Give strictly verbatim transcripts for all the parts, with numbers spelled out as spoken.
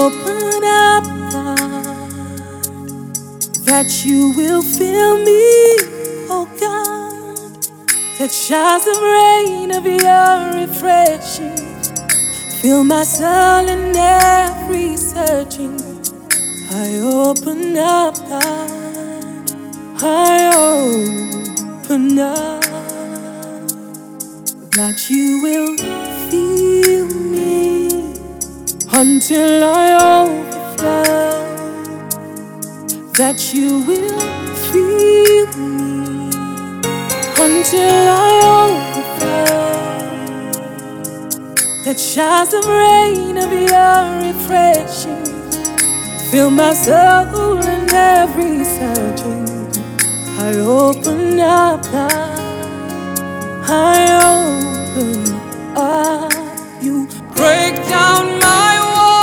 open up, God, that you will fill me, oh God, that showers of rain of your refreshing fill my soul in every searching. I open up, God, I open up, that you will feel me until I overflow, that you will feel me until I overflow, that showers of rain of your refreshing fill my soul in every searching. I open up, I open up. You break down my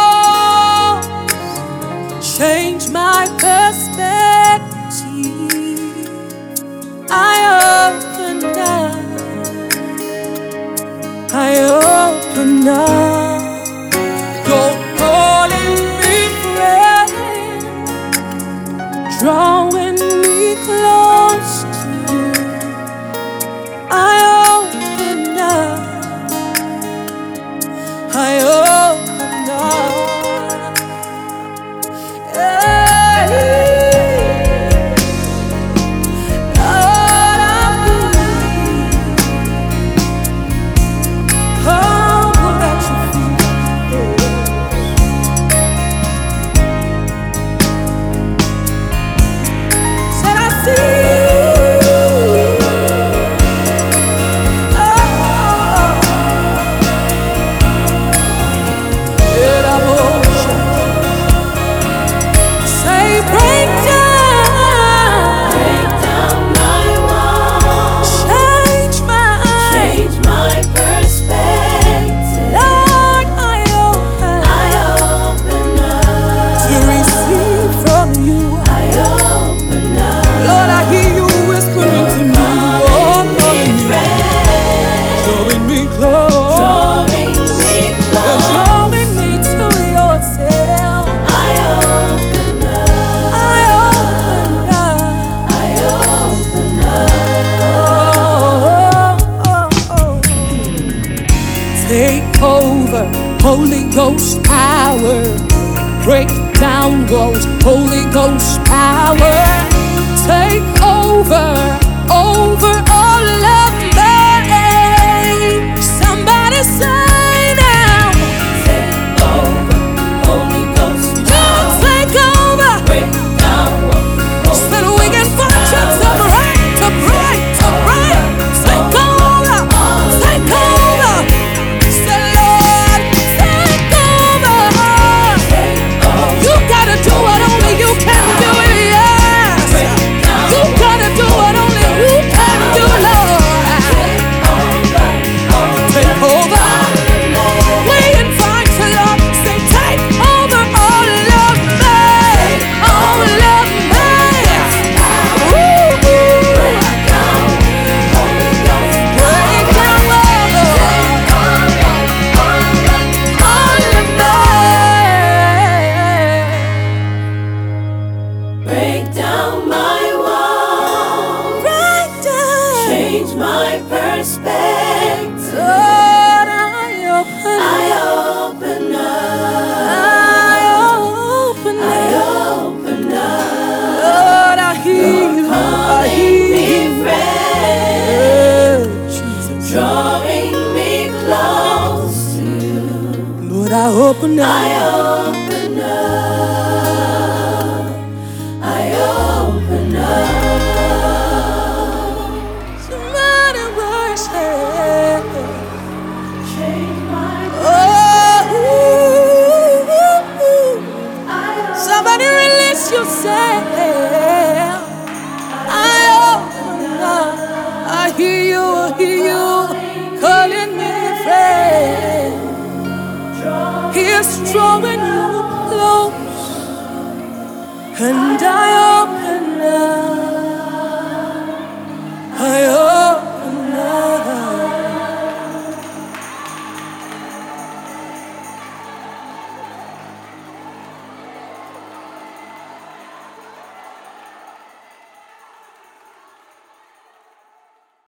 walls, change my perspective. I open up, I open up. You're calling me friend, drawing me close to you. I open up, I open up. Hey. Lord, I believe. Oh, that you feel. Said I see. Take over, Holy Ghost power. Break down walls, Holy Ghost power. Take over, over all of me. Somebody say now. Take over, Holy Ghost power. You take over. Break down walls, so that we can function to break, to break, to break. Take over, take over. My perspective, Lord, I open, I open up, I open up, I open up. Lord, I hear you, I hear you, friend, Jesus, drawing me close to you. Lord, I open up, I open up, I open up. Somebody release yourself. I open up. I hear you, I hear you calling me friend. He's drawing you close, and I